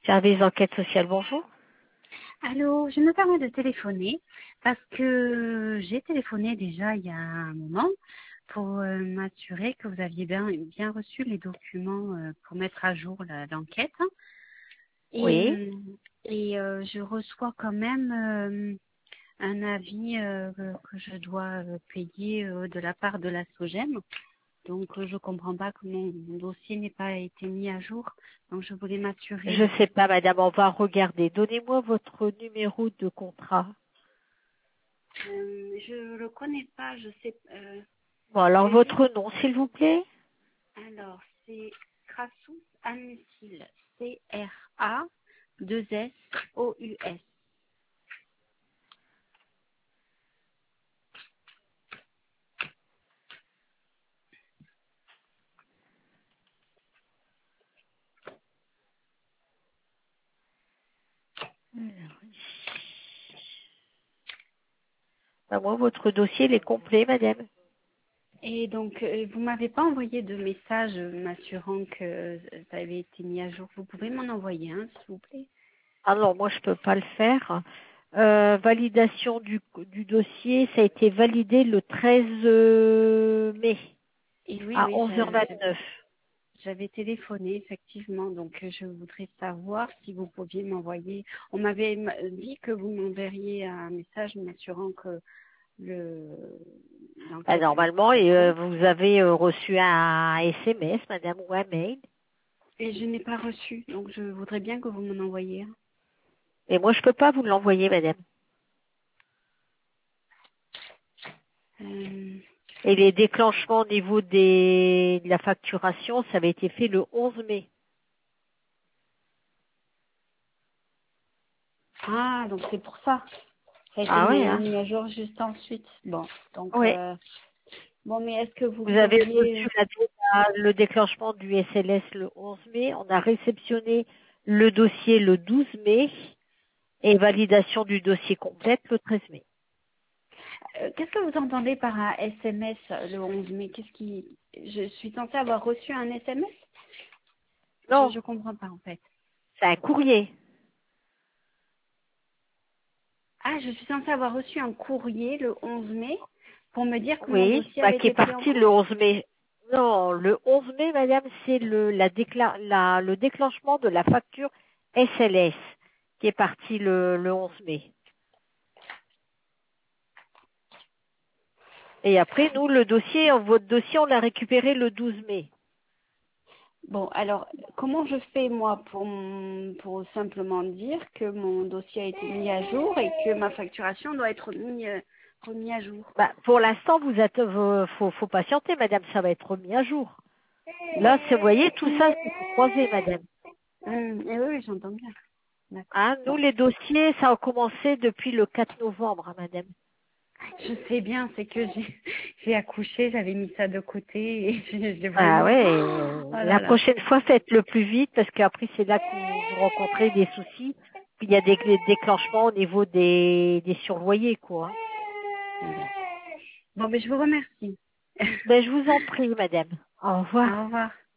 Service d'enquête sociale, bonjour. Allô, je me permets de téléphoner parce que j'ai téléphoné déjà il y a un moment pour m'assurer que vous aviez bien reçu les documents pour mettre à jour l'enquête. Oui. Je reçois quand même un avis que je dois payer de la part de la SOGEM. Donc, je comprends pas que mon dossier n'ait pas été mis à jour. Donc, je voulais m'assurer. Je sais pas, madame, on va regarder. Donnez-moi votre numéro de contrat. Je le connais pas, je sais. Bon, alors J'ai vu. votre nom, s'il vous plaît. Alors, c'est Crassus Anmusil. C-R-A-2-S-O-U-S. Ben, moi, votre dossier, il est complet, madame. Et donc, vous m'avez pas envoyé de message m'assurant que ça avait été mis à jour. Vous pouvez m'en envoyer un, s'il vous plaît? Alors, moi, je peux pas le faire. Validation du dossier, ça a été validé le 13 mai Et oui, à oui, 11h29. j'avais téléphoné, effectivement. Donc, je voudrais savoir si vous pouviez m'envoyer. On m'avait dit que vous m'enverriez un message m'assurant que Ben, l'enquête avait été normalement, faite. vous avez reçu un SMS, madame, ou un mail. Et je n'ai pas reçu, donc je voudrais bien que vous m'en envoyiez un. Et moi, je peux pas vous l'envoyer, madame. Euh, Et les déclenchements au niveau de la facturation, ça avait été fait le 11 mai. Ah, donc c'est pour ça. Ça a été Ah ouais, hein? mis à jour juste ensuite. Bon, donc Oui. bon, mais est-ce que vous Vous avez pourriez... reçu le déclenchement du SLS le 11 mai. On a réceptionné le dossier le 12 mai et validation du dossier complète le 13 mai. qu'est-ce que vous entendez par un SMS le 11 mai? Je suis censée avoir reçu un SMS? Non, Je comprends pas en fait. c'est un courrier. Ah, je suis censée avoir reçu un courrier le 11 mai pour me dire que mon Oui, dossier bah, avait qui est été pris en parti le compte. 11 mai. Non, le 11 mai, madame, c'est le déclenchement de la facture SLS qui est parti le 11 mai. Et après, nous, votre dossier, on l'a récupéré le 12 mai. Bon, alors, comment je fais, moi, pour simplement dire que mon dossier a été mis à jour et que ma facturation doit être remis à jour? Bah, pour l'instant, faut patienter, madame, ça va être remis à jour. Là, vous voyez, tout ça, c'est croisé, madame. Et oui, oui, j'entends bien. D'accord. Hein, nous, Bon, les dossiers, ça a commencé depuis le 4 novembre, hein, madame. je sais bien, c'est que j'ai accouché, j'avais mis ça de côté et j'ai Ah vraiment... ouais, Oh là la là. prochaine fois, faites le plus vite parce qu'après, c'est là que vous rencontrez des soucis. Puis il y a des déclenchements au niveau des surloyers, quoi. Bon, mais je vous remercie. Ben, je vous en prie, madame. Au revoir. Au revoir.